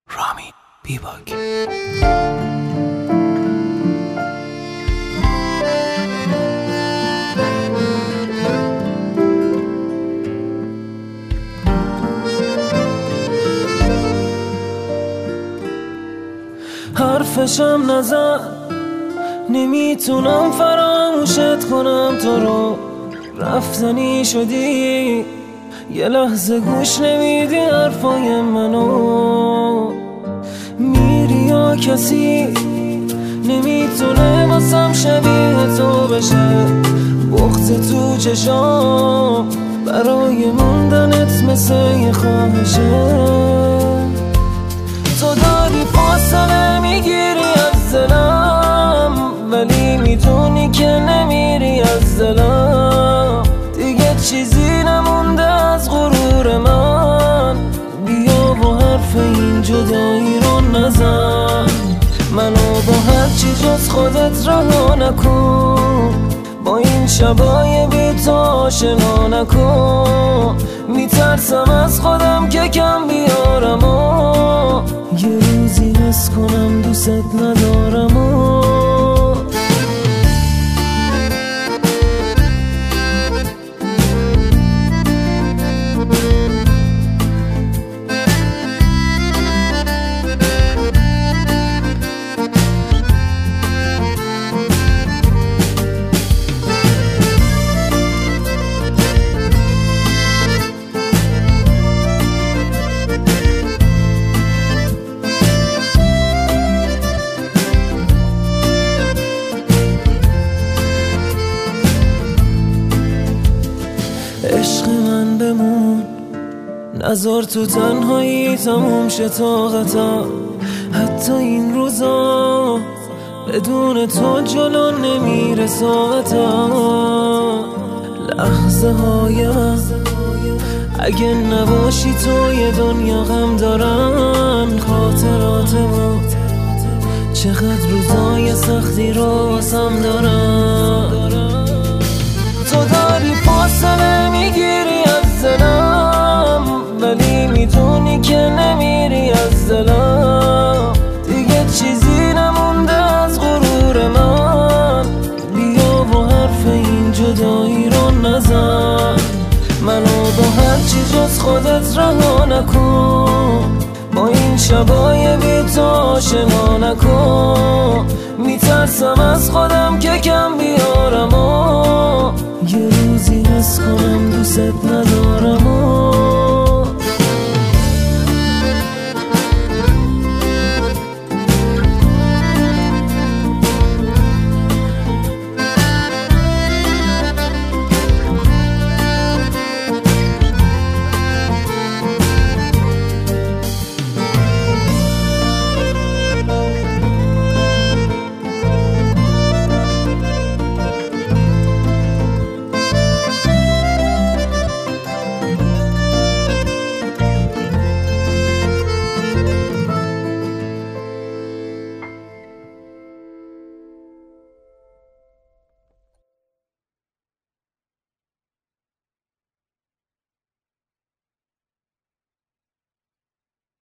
رامین بیباک. حرفشم نزن، نمیتونم فراموشت کنم تو رو. رفتنی شدی، یه لحظه گوش نمیدی حرفای منو. میری یا کسی نمیتونه واسم شبیه تو بشه. بغض تو چشام برای موندنت مثل یه خواهشه. تو داری فاصله میگیری از دلم، ولی میدونی که نمیری از دلم. دیگه چیزی نمونده از غرور من. بیا با حرف این جدایی رو نزن، منو با هرچی جز خودت رها نکن. با این شبای بی تو آشنا نکن. میترسم از خودم که کم بیارم و یه روزی حس کنم دوست ندارم و عشق من بمون، نذار تو تنهایی تموم شه طاقتم. حتی این روزا بدون تو جلو نمیره ساعتم. لحظه های من اگه نباشی تو یه دنیا غم دارن. خاطرات ما چقدر روزای سختی رو واسم دارن. تو داری فاصله میگیری از دلم، ولی میدونی که نمیری از دلم. دیگه چیزی نمونده از غرور من. بیا با حرف این جدایی رو نزن، منو با هرچی جز خودت رها نکن. با این شبای بی تو آشنا نکن. میترسم از خودم که کم بیارم و یه روزی حس کنم دوست ندارم و